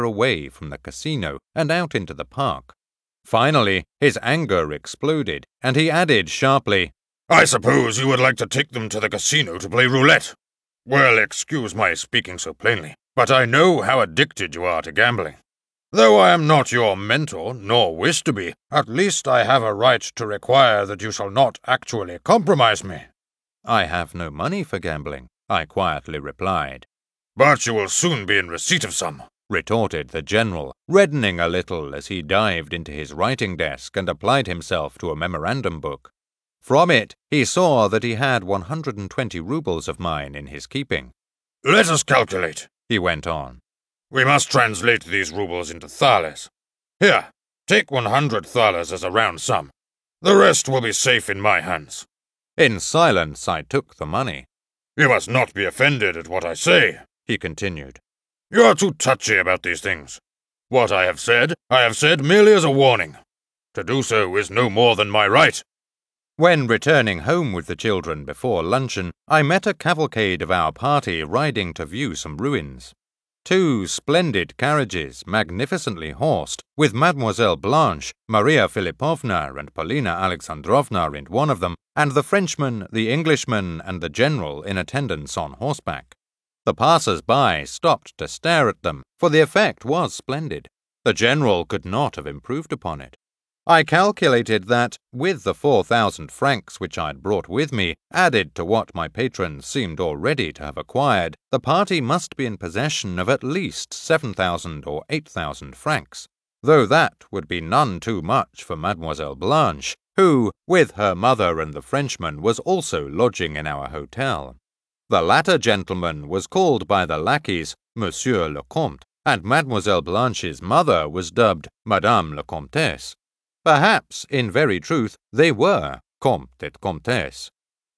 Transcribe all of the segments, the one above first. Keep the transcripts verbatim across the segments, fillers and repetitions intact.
away from the casino and out into the park. Finally, his anger exploded, and he added sharply, "I suppose you would like to take them to the casino to play roulette. Well, excuse my speaking so plainly, but I know how addicted you are to gambling. Though I am not your mentor, nor wish to be, at least I have a right to require that you shall not actually compromise me." "I have no money for gambling," I quietly replied. "But you will soon be in receipt of some," retorted the general, reddening a little as he dived into his writing desk and applied himself to a memorandum book. From it, he saw that he had one hundred and twenty roubles of mine in his keeping. "Let us calculate," he went on. "We must translate these roubles into thalers. Here, take one hundred thalers as a round sum. The rest will be safe in my hands." In silence, I took the money. "You must not be offended at what I say," he continued. "You are too touchy about these things. What I have said, I have said merely as a warning. To do so is no more than my right." When returning home with the children before luncheon, I met a cavalcade of our party riding to view some ruins. Two splendid carriages, magnificently horsed, with Mademoiselle Blanche, Maria Philipovna, and Polina Alexandrovna in one of them, and the Frenchman, the Englishman, and the general in attendance on horseback. The passers-by stopped to stare at them, for the effect was splendid. The general could not have improved upon it. I calculated that, with the four thousand francs which I had brought with me, added to what my patrons seemed already to have acquired, the party must be in possession of at least seven thousand or eight thousand francs, though that would be none too much for Mademoiselle Blanche, who, with her mother and the Frenchman, was also lodging in our hotel. The latter gentleman was called by the lackeys Monsieur le Comte, and Mademoiselle Blanche's mother was dubbed Madame la Comtesse. Perhaps, in very truth, they were Comte et Comtesse.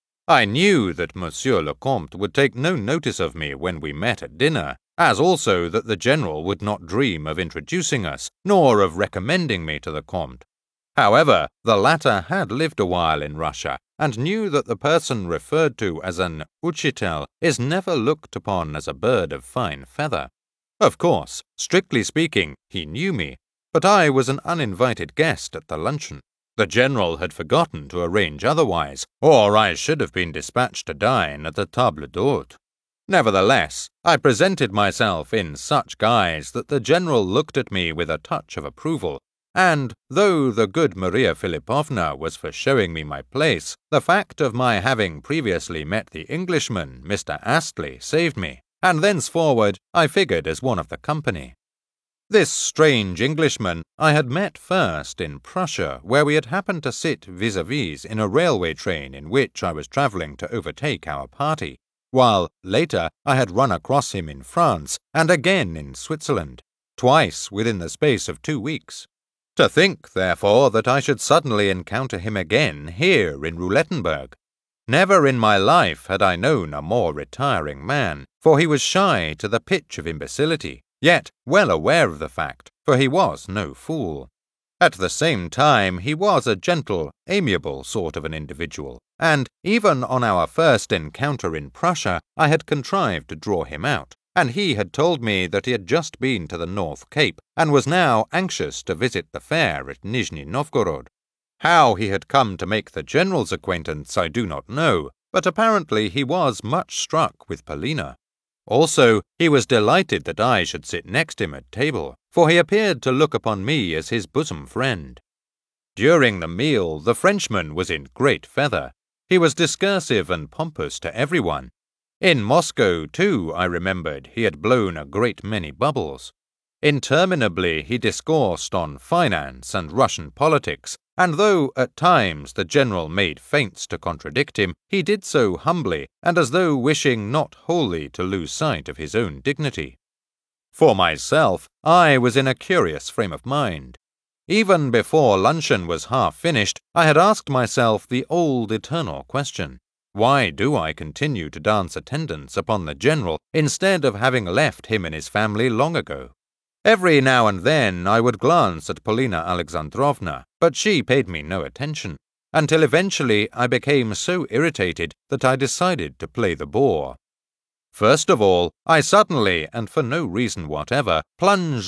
I knew that Monsieur le Comte would take no notice of me when we met at dinner, as also that the general would not dream of introducing us, nor of recommending me to the Comte. However, the latter had lived a while in Russia, and knew that the person referred to as an uchitel is never looked upon as a bird of fine feather. Of course, strictly speaking, he knew me, but I was an uninvited guest at the luncheon. The general had forgotten to arrange otherwise, or I should have been dispatched to dine at the table d'hôte. Nevertheless, I presented myself in such guise that the general looked at me with a touch of approval, and, though the good Maria Philipovna was for showing me my place, the fact of my having previously met the Englishman, Mister Astley, saved me, and thenceforward I figured as one of the company. This strange Englishman I had met first in Prussia, where we had happened to sit vis-à-vis in a railway train in which I was travelling to overtake our party, while, later, I had run across him in France and again in Switzerland, twice within the space of two weeks. To think, therefore, that I should suddenly encounter him again here in Roulettenberg. Never in my life had I known a more retiring man, for he was shy to the pitch of imbecility, yet well aware of the fact, for he was no fool. At the same time, he was a gentle, amiable sort of an individual, and even on our first encounter in Prussia, I had contrived to draw him out, and he had told me that he had just been to the North Cape, and was now anxious to visit the fair at Nizhny Novgorod. How he had come to make the general's acquaintance I do not know, but apparently he was much struck with Polina. Also, he was delighted that I should sit next him at table, for he appeared to look upon me as his bosom friend. During the meal, the Frenchman was in great feather. He was discursive and pompous to everyone. In Moscow, too, I remembered, he had blown a great many bubbles. Interminably he discoursed on finance and Russian politics, and though at times the general made feints to contradict him, he did so humbly and as though wishing not wholly to lose sight of his own dignity. For myself, I was in a curious frame of mind. Even before luncheon was half finished, I had asked myself the old eternal question: why do I continue to dance attendance upon the general instead of having left him and his family long ago? Every now and then I would glance at Polina Alexandrovna, but she paid me no attention, until eventually I became so irritated that I decided to play the bore. First of all, I suddenly, and for no reason whatever, plunged